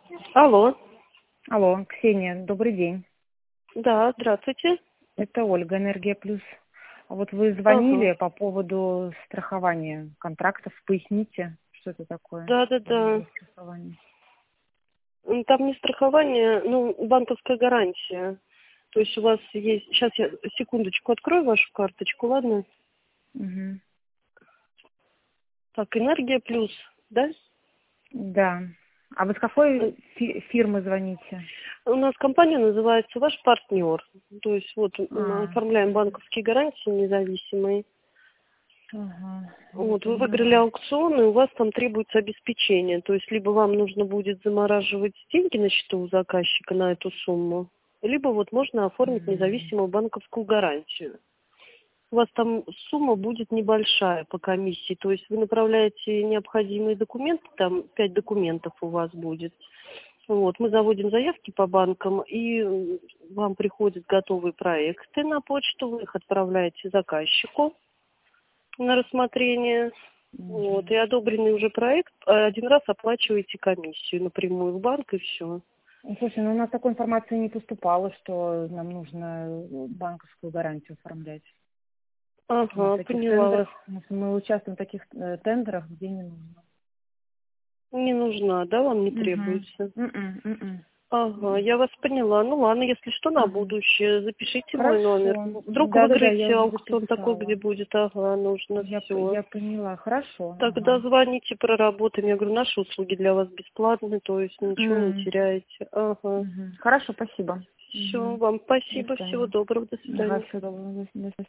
Алло. Алло, Ксения, добрый день. Да, здравствуйте. Это Ольга, Энергия Плюс. А вот вы Ага. звонили по поводу страхования контрактов. Поясните, что это такое? Что это Да-да-да. за страхование? Там не страхование, банковская гарантия. То есть у вас есть... Сейчас я секундочку открою вашу карточку, ладно? Мгм. Так, Энергия Плюс, да? Да. А вы с Э, какой фирмы звоните? У нас компания называется «Ваш партнер». То есть вот мы А, оформляем банковские гарантии независимые. ага, я Вот, вы выиграли поняла. аукцион, и у вас там требуется обеспечение. То есть либо вам нужно будет замораживать деньги на счету у заказчика на эту сумму, либо вот можно оформить М, независимую банковскую гарантию. У вас там сумма будет небольшая по комиссии, то есть вы направляете необходимые документы, там 5 документов у вас будет. Вот, мы заводим заявки по банкам, и вам приходят готовые проекты на почту, вы их отправляете заказчику на рассмотрение. Вот, и мгм. одобренный уже проект, один раз оплачиваете комиссию напрямую в банк, и все. Ну, слушай, ну у нас такой информации не поступало, что нам нужно банковскую гарантию оформлять. На Ага, таких поняла вас. тендерах, мы участвуем в таких тендерах, где не нужно. Не нужна, да, вам не Мгм. требуется? М-м, м-м, Ага, м-м. я вас поняла. Ну ладно, если что, на Мгм. будущее, запишите мой номер. Хорошо. Вдруг Да-да-да, выиграете я уже аукцион такой, где записала. будет, ага, нужно все. Я поняла. Хорошо. Тогда Ага. звоните, проработаем. Я говорю, наши услуги для вас бесплатны, то есть ничего не М, теряете. Ага. мгм. Хорошо, спасибо. Все, Мгм. вам До спасибо, всего свидания. доброго, до Ага, свидания. всего доброго. До свидания.